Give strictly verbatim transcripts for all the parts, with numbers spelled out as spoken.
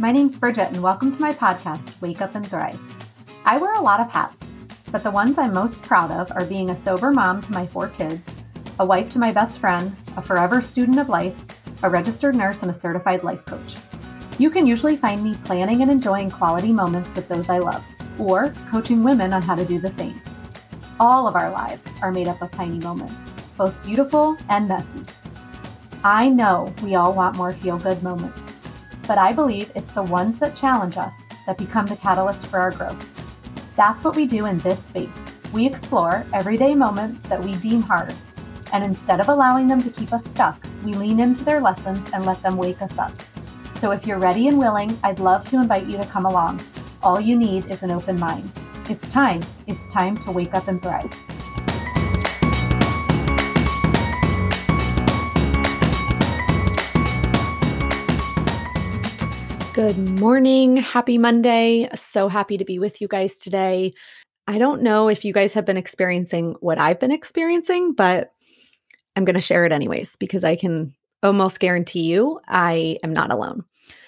My name's Bridget, and welcome to my podcast, Wake Up and Thrive. I wear a lot of hats, but the ones I'm most proud of are being a sober mom to my four kids, a wife to my best friend, a forever student of life, a registered nurse, and a certified life coach. You can usually find me planning and enjoying quality moments with those I love, or coaching women on how to do the same. All of our lives are made up of tiny moments, both beautiful and messy. I know we all want more feel-good moments, but I believe it's the ones that challenge us that become the catalyst for our growth. That's what we do in this space. We explore everyday moments that we deem hard, and instead of allowing them to keep us stuck, we lean into their lessons and let them wake us up. So if you're ready and willing, I'd love to invite you to come along. All you need is an open mind. It's time. It's time to wake up and thrive. Good morning. Happy Monday. So happy to be with you guys today. I don't know if you guys have been experiencing what I've been experiencing, but I'm going to share it anyways, because I can almost guarantee you I am not alone.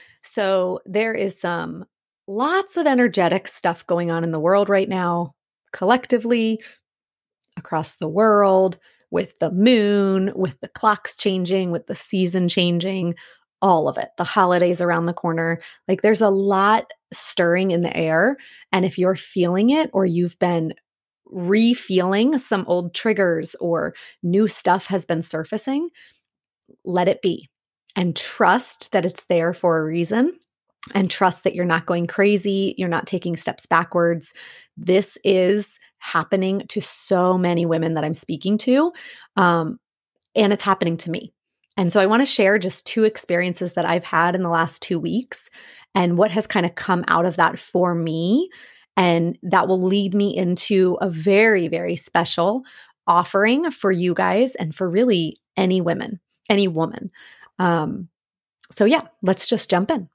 So there is some lots of energetic stuff going on in the world right now, collectively, across the world, with the moon, with the clocks changing, with the season changing, all of it, the holidays around the corner. Like there's a lot stirring in the air. And if you're feeling it, or you've been re-feeling some old triggers, or new stuff has been surfacing, let it be and trust that it's there for a reason, and trust that you're not going crazy. You're not taking steps backwards. This is happening to so many women that I'm speaking to. Um, and it's happening to me. And so I want to share just two experiences that I've had in the last two weeks and what has kind of come out of that for me. And that will lead me into a very, very special offering for you guys and for really any women, any woman. Um, so yeah, let's just jump in.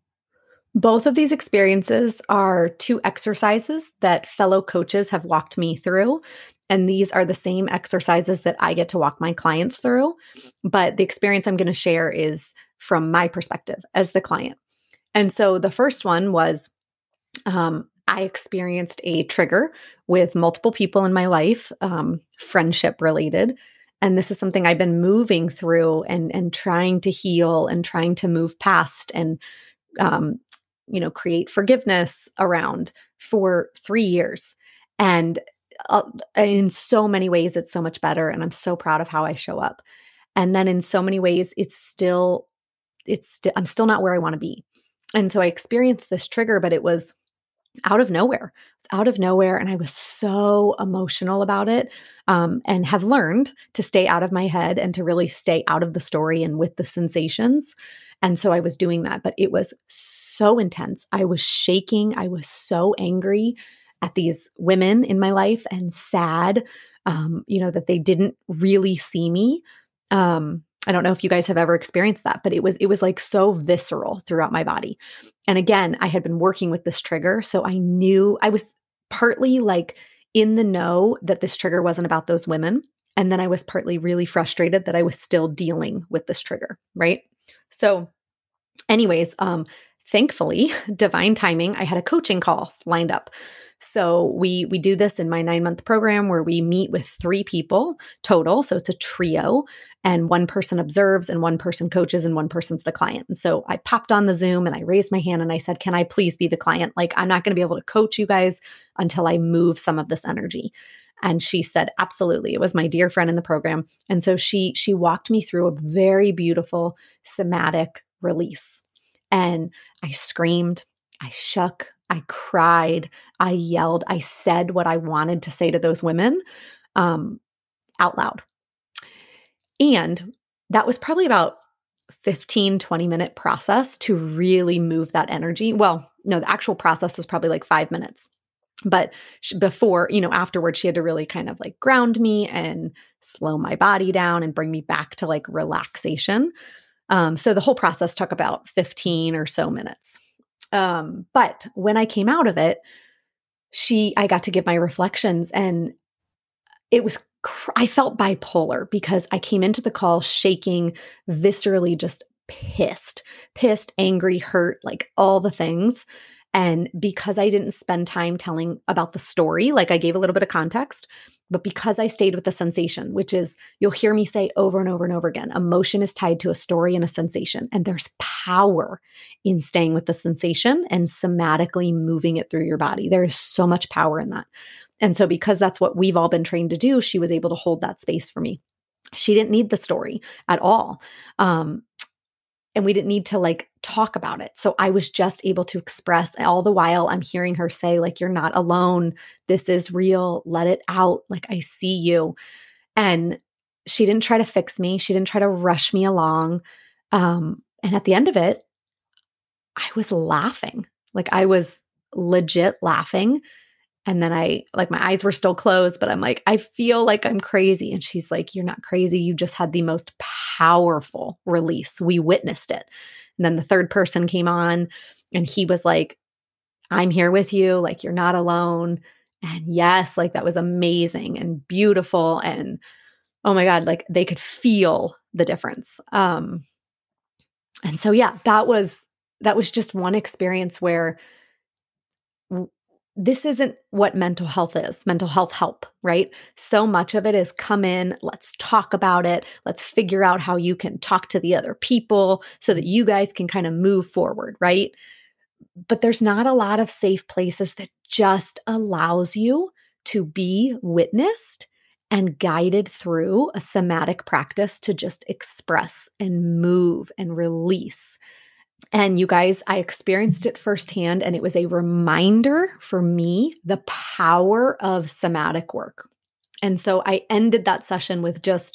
Both of these experiences are two exercises that fellow coaches have walked me through. And these are the same exercises that I get to walk my clients through. But the experience I'm going to share is from my perspective as the client. And so the first one was um, I experienced a trigger with multiple people in my life, um, friendship related. And this is something I've been moving through and, and trying to heal and trying to move past and, um, you know, create forgiveness around for three years. And Uh, in so many ways, it's so much better. And I'm so proud of how I show up. And then in so many ways, it's still, it's, st- I'm still not where I want to be. And so I experienced this trigger, but it was out of nowhere. It's out of nowhere. And I was so emotional about it, um, and have learned to stay out of my head and to really stay out of the story and with the sensations. And so I was doing that, but it was so intense. I was shaking. I was so angry at these women in my life and sad, um, you know, that they didn't really see me. Um, I don't know if you guys have ever experienced that, but it was, it was like so visceral throughout my body. And again, I had been working with this trigger. So I knew I was partly like in the know that this trigger wasn't about those women. And then I was partly really frustrated that I was still dealing with this trigger. Right. So anyways, um, thankfully, divine timing, I had a coaching call lined up. So we we do this in my nine-month program where we meet with three people total. So it's a trio, and one person observes and one person coaches and one person's the client. And so I popped on the Zoom and I raised my hand and I said, can I please be the client? Like, I'm not going to be able to coach you guys until I move some of this energy. And she said, absolutely. It was my dear friend in the program. And so she she walked me through a very beautiful somatic release. And I screamed, I shook, I cried, I yelled, I said what I wanted to say to those women um, out loud. And that was probably about fifteen, twenty minute process to really move that energy. Well, no, the actual process was probably like five minutes. But she, before, you know, afterwards, she had to really kind of like ground me and slow my body down and bring me back to like relaxation. Um, so the whole process took about fifteen or so minutes. Um, but when I came out of it, she, I got to give my reflections, and it was, cr- I felt bipolar because I came into the call shaking, viscerally just pissed, pissed, angry, hurt, like all the things. And because I didn't spend time telling about the story, like I gave a little bit of context, but because I stayed with the sensation, which is you'll hear me say over and over and over again, emotion is tied to a story and a sensation. And there's power in staying with the sensation and somatically moving it through your body. There is so much power in that. And so because that's what we've all been trained to do, she was able to hold that space for me. She didn't need the story at all. Um, and we didn't need to like talk about it. So I was just able to express. All the while I'm hearing her say, like, you're not alone. This is real. Let it out. Like, I see you. And she didn't try to fix me. She didn't try to rush me along. Um, and at the end of it, I was laughing. Like, I was legit laughing. And then I, like, my eyes were still closed, but I'm like, I feel like I'm crazy. And she's like, you're not crazy. You just had the most powerful release. We witnessed it. And then the third person came on and he was like, I'm here with you. Like, you're not alone. And yes, like that was amazing and beautiful. And oh my God, like they could feel the difference. Um, and so, yeah, that was, that was just one experience where w- this isn't what mental health is, mental health help, right? So much of it is come in, let's talk about it. Let's figure out how you can talk to the other people so that you guys can kind of move forward, right? But there's not a lot of safe places that just allows you to be witnessed and guided through a somatic practice to just express and move and release. And you guys, I experienced it firsthand, and it was a reminder for me, the power of somatic work. And so I ended that session with just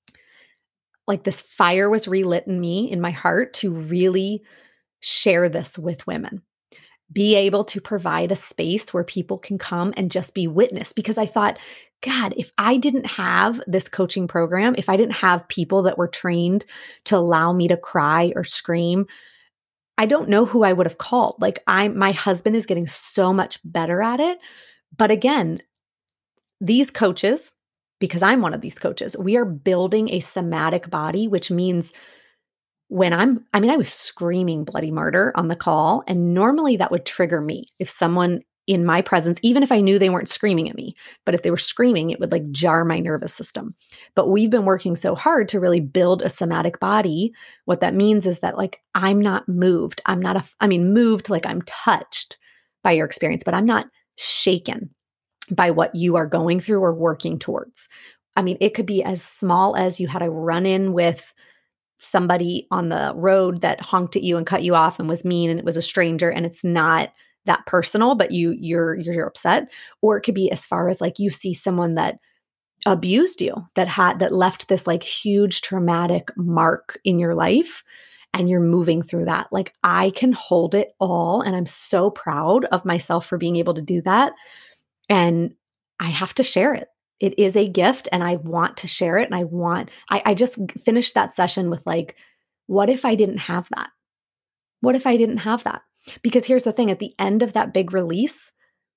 like this fire was relit in me, in my heart, to really share this with women. Be able to provide a space where people can come and just be witnessed. Because I thought, God, if I didn't have this coaching program, if I didn't have people that were trained to allow me to cry or scream, I don't know who I would have called. Like I, my husband is getting so much better at it. But again, these coaches, because I'm one of these coaches, we are building a somatic body, which means when I'm, I mean, I was screaming bloody murder on the call, and normally that would trigger me if someone in my presence, even if I knew they weren't screaming at me, but if they were screaming, it would like jar my nervous system. But we've been working so hard to really build a somatic body. What that means is that like, I'm not moved. I'm not, a, I mean, moved, like I'm touched by your experience, but I'm not shaken by what you are going through or working towards. I mean, it could be as small as you had a run in with somebody on the road that honked at you and cut you off and was mean, and it was a stranger, and it's not that personal, but you you're you're upset. Or it could be as far as like you see someone that abused you, that had that left this like huge traumatic mark in your life, and you're moving through that. Like I can hold it all, and I'm so proud of myself for being able to do that. And I have to share it. It is a gift, and I want to share it. And I want, I, I just finished that session with like, what if I didn't have that? What if I didn't have that? Because here's the thing, at the end of that big release,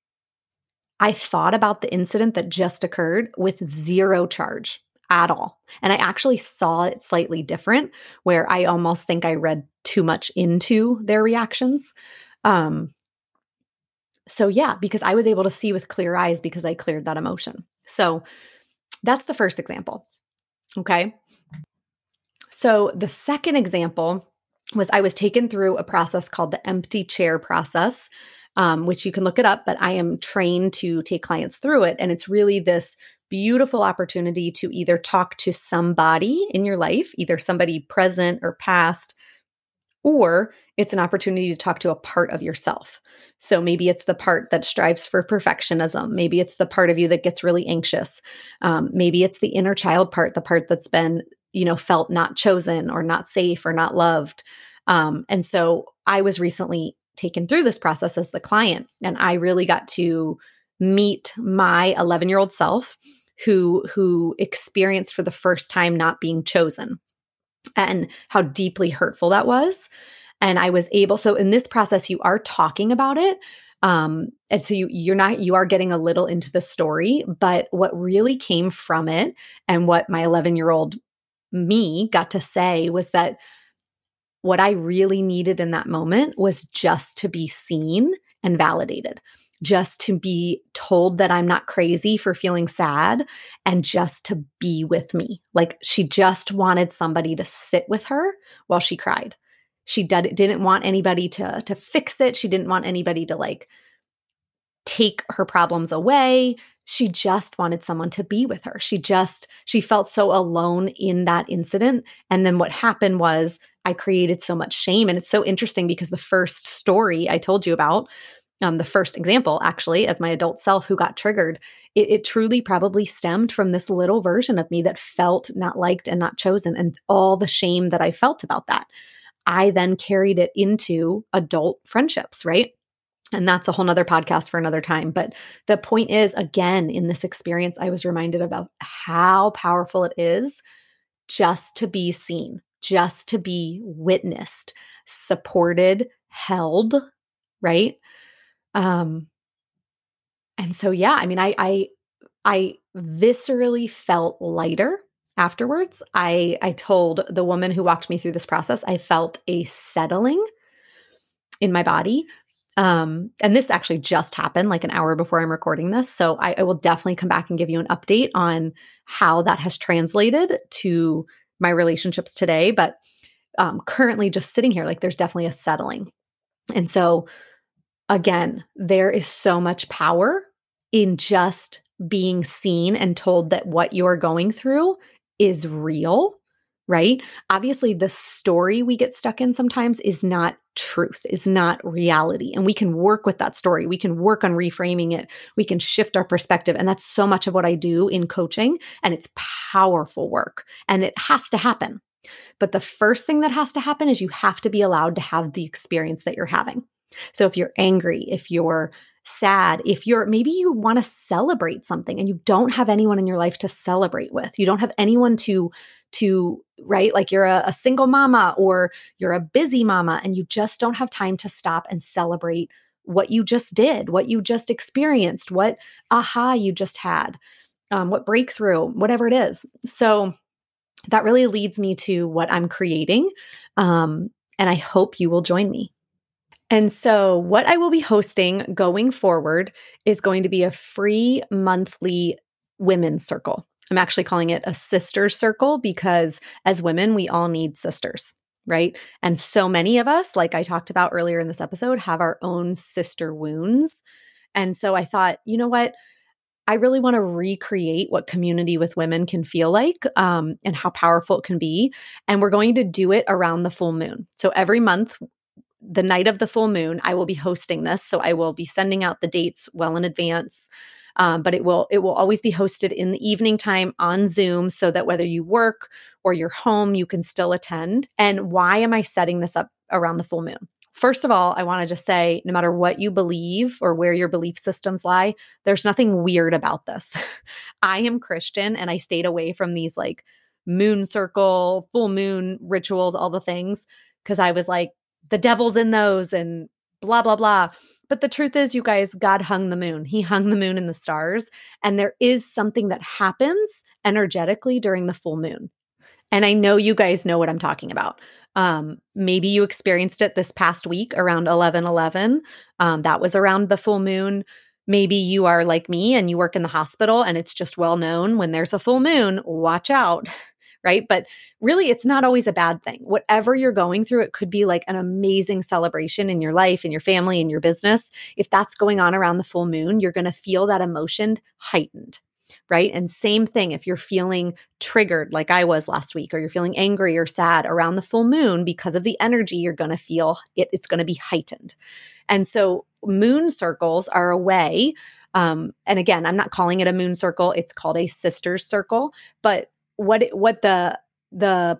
I thought about the incident that just occurred with zero charge at all. And I actually saw it slightly different, where I almost think I read too much into their reactions. Um, so yeah, because I was able to see with clear eyes because I cleared that emotion. So that's the first example. Okay. So the second example was I was taken through a process called the empty chair process, um, which you can look it up, but I am trained to take clients through it. And it's really this beautiful opportunity to either talk to somebody in your life, either somebody present or past, or it's an opportunity to talk to a part of yourself. So maybe it's the part that strives for perfectionism. Maybe it's the part of you that gets really anxious. Um, maybe it's the inner child part, the part that's been, you know, felt not chosen or not safe or not loved. Um, and so I was recently taken through this process as the client, and I really got to meet my eleven-year-old self who, who experienced for the first time not being chosen, and how deeply hurtful that was. And I was able, so in this process, you are talking about it. Um, and so you, you're not, you are getting a little into the story, but what really came from it and what my eleven year old me got to say was that what I really needed in that moment was just to be seen and validated, just to be told that I'm not crazy for feeling sad and just to be with me. Like she just wanted somebody to sit with her while she cried. She did, didn't want anybody to, to fix it. She didn't want anybody to like take her problems away. She just wanted someone to be with her. She just, she felt so alone in that incident. And then what happened was I created so much shame. And it's so interesting because the first story I told you about, um, the first example actually, as my adult self who got triggered, it, it truly probably stemmed from this little version of me that felt not liked and not chosen, and all the shame that I felt about that. I then carried it into adult friendships, right? And that's a whole nother podcast for another time. But the point is, again, in this experience, I was reminded about how powerful it is just to be seen, just to be witnessed, supported, held, right? Um, and so, yeah, I mean, I, I, I viscerally felt lighter afterwards. I, I told the woman who walked me through this process, I felt a settling in my body. Um, and this actually just happened like an hour before I'm recording this. So I, I will definitely come back and give you an update on how that has translated to my relationships today. But um, currently just sitting here, like there's definitely a settling. And so again, there is so much power in just being seen and told that what you're going through is real, right? Obviously, the story we get stuck in sometimes is not truth, is not reality. And we can work with that story. We can work on reframing it. We can shift our perspective. And that's so much of what I do in coaching. And it's powerful work. And it has to happen. But the first thing that has to happen is you have to be allowed to have the experience that you're having. So if you're angry, if you're sad, if you're maybe you want to celebrate something and you don't have anyone in your life to celebrate with, you don't have anyone to, to, right? Like you're a, a single mama or you're a busy mama and you just don't have time to stop and celebrate what you just did, what you just experienced, what aha you just had, um, what breakthrough, whatever it is. So that really leads me to what I'm creating. Um, and I hope you will join me. And so what I will be hosting going forward is going to be a free monthly women's circle. I'm actually calling it a sister circle because as women, we all need sisters, right? And so many of us, like I talked about earlier in this episode, have our own sister wounds. And so I thought, you know what? I really want to recreate what community with women can feel like um, and how powerful it can be. And we're going to do it around the full moon. So every month, the night of the full moon, I will be hosting this. So I will be sending out the dates well in advance. Um, but it will it will always be hosted in the evening time on Zoom so that whether you work or you're home, you can still attend. And why am I setting this up around the full moon? First of all, I want to just say, no matter what you believe or where your belief systems lie, there's nothing weird about this. I am Christian and I stayed away from these like moon circle, full moon rituals, all the things, because I was like, the devil's in those and blah, blah, blah. But the truth is, you guys, God hung the moon. He hung the moon in the stars. And there is something that happens energetically during the full moon. And I know you guys know what I'm talking about. Um, maybe you experienced it this past week around eleven eleven. Um, that was around the full moon. Maybe you are like me and you work in the hospital and it's just well known when there's a full moon, watch out. Right? But really, it's not always a bad thing. Whatever you're going through, it could be like an amazing celebration in your life, in your family, in your business. If that's going on around the full moon, you're going to feel that emotion heightened, right? And same thing, if you're feeling triggered like I was last week, or you're feeling angry or sad around the full moon because of the energy, you're going to feel it, it's going to be heightened. And so moon circles are a way, um, and again, I'm not calling it a moon circle, it's called a sister's circle, but what what the the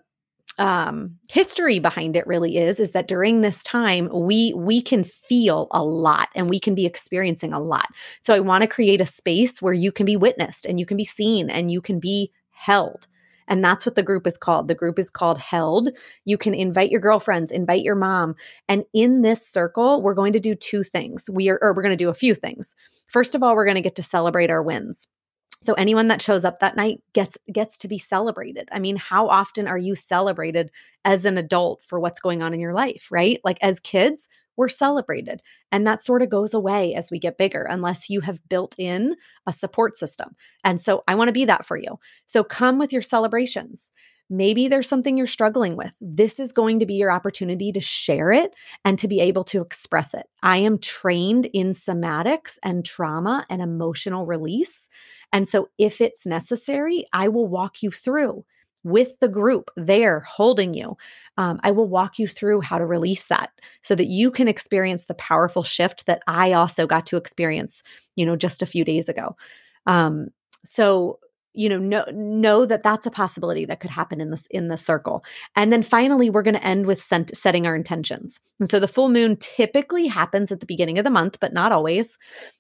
um, history behind it really is is that during this time we we can feel a lot and we can be experiencing a lot. So I want to create a space where you can be witnessed and you can be seen and you can be held. And that's what the group is called. The group is called Held. You can invite your girlfriends, invite your mom. And in this circle, we're going to do two things. We are, or we're going to do a few things. First of all, we're going to get to celebrate our wins. So anyone that shows up that night gets gets to be celebrated. I mean, how often are you celebrated as an adult for what's going on in your life, right? Like as kids, we're celebrated. And that sort of goes away as we get bigger, unless you have built in a support system. And so I want to be that for you. So come with your celebrations. Maybe there's something you're struggling with. This is going to be your opportunity to share it and to be able to express it. I am trained in somatics and trauma and emotional release. And so if it's necessary, I will walk you through with the group there holding you. Um, I will walk you through how to release that so that you can experience the powerful shift that I also got to experience, you know, just a few days ago. Um, so you know, know, know that that's a possibility that could happen in this, in the circle. And then finally, we're going to end with set, setting our intentions. And so the full moon typically happens at the beginning of the month, but not always.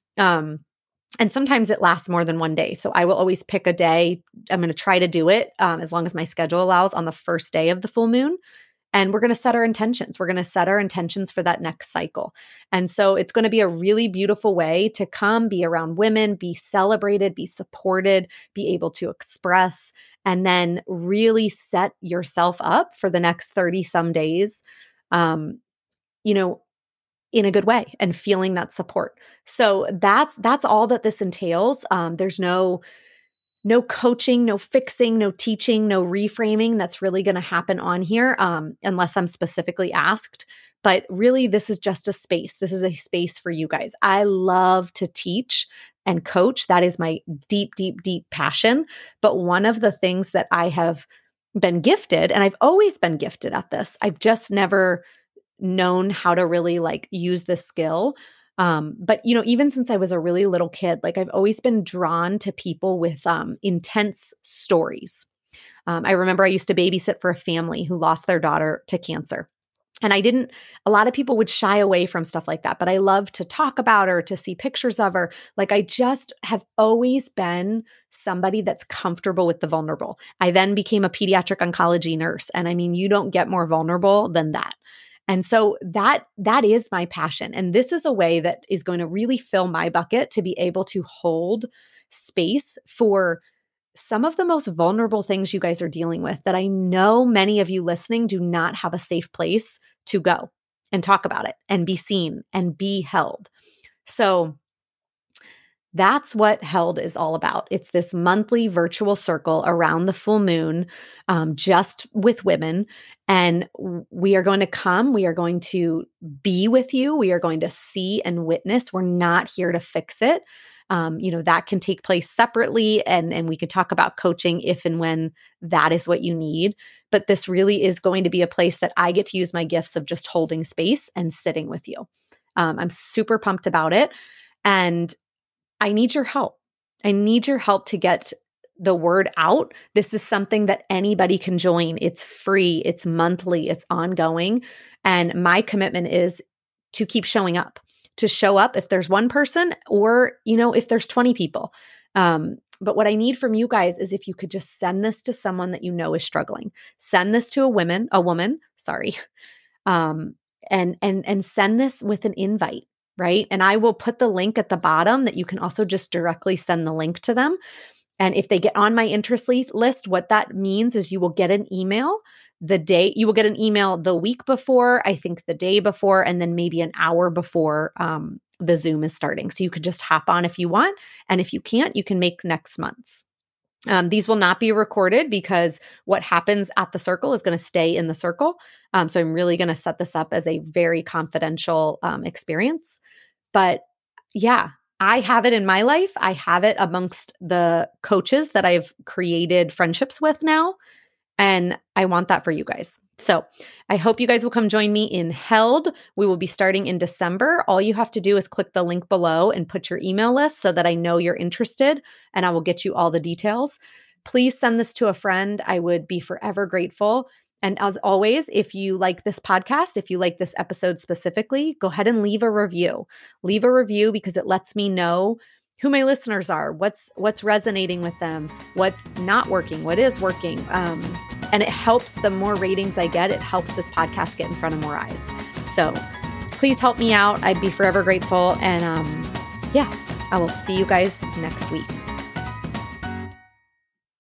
Um, and sometimes it lasts more than one day. So I will always pick a day. I'm going to try to do it um, as long as my schedule allows on the first day of the full moon. And we're going to set our intentions. We're going to set our intentions for that next cycle. And so it's going to be a really beautiful way to come be around women, be celebrated, be supported, be able to express, and then really set yourself up for the next thirty some days, um, you know, in a good way and feeling that support. So that's, that's all that this entails. Um, there's no No coaching, no fixing, no teaching, no reframing that's really going to happen on here um, unless I'm specifically asked. But really, this is just a space. This is a space for you guys. I love to teach and coach. That is my deep, deep, deep passion. But one of the things that I have been gifted, and I've always been gifted at this, I've just never known how to really like use this skill. Um, but, you know, even since I was a really little kid, like I've always been drawn to people with um, intense stories. Um, I remember I used to babysit for a family who lost their daughter to cancer. And I didn't, a lot of people would shy away from stuff like that, but I love to talk about her, to see pictures of her. Like I just have always been somebody that's comfortable with the vulnerable. I then became a pediatric oncology nurse. And I mean, you don't get more vulnerable than that. And so that that is my passion. And this is a way that is going to really fill my bucket to be able to hold space for some of the most vulnerable things you guys are dealing with that I know many of you listening do not have a safe place to go and talk about it and be seen and be held. So that's what Held is all about. It's this monthly virtual circle around the full moon, um, just with women. And we are going to come, we are going to be with you. We are going to see and witness. We're not here to fix it. Um, you know, that can take place separately. And, and we could talk about coaching if and when that is what you need. But this really is going to be a place that I get to use my gifts of just holding space and sitting with you. Um, I'm super pumped about it. And I need your help. I need your help to get the word out. This is something that anybody can join. It's free, it's monthly, it's ongoing. And my commitment is to keep showing up, to show up if there's one person or, you know, if there's twenty people. Um, but what I need from you guys is if you could just send this to someone that you know is struggling. Send this to a woman, a woman, sorry. Um, and and and send this with an invite. Right. And I will put the link at the bottom that you can also just directly send the link to them. And if they get on my interest list, what that means is you will get an email the day, you will get an email the week before, I think the day before, and then maybe an hour before um, the Zoom is starting. So you could just hop on if you want. And if you can't, you can make next month's. Um, these will not be recorded because what happens at the circle is going to stay in the circle. Um, so I'm really going to set this up as a very confidential um, experience. But yeah, I have it in my life. I have it amongst the coaches that I've created friendships with now. And I want that for you guys. So I hope you guys will come join me in Held. We will be starting in December. All you have to do is click the link below and put your email list so that I know you're interested and I will get you all the details. Please send this to a friend. I would be forever grateful. And as always, if you like this podcast, if you like this episode specifically, go ahead and leave a review. Leave a review because it lets me know who my listeners are, what's what's resonating with them, what's not working, what is working. Um, and it helps, the more ratings I get, it helps this podcast get in front of more eyes. So please help me out. I'd be forever grateful. And um, yeah, I will see you guys next week.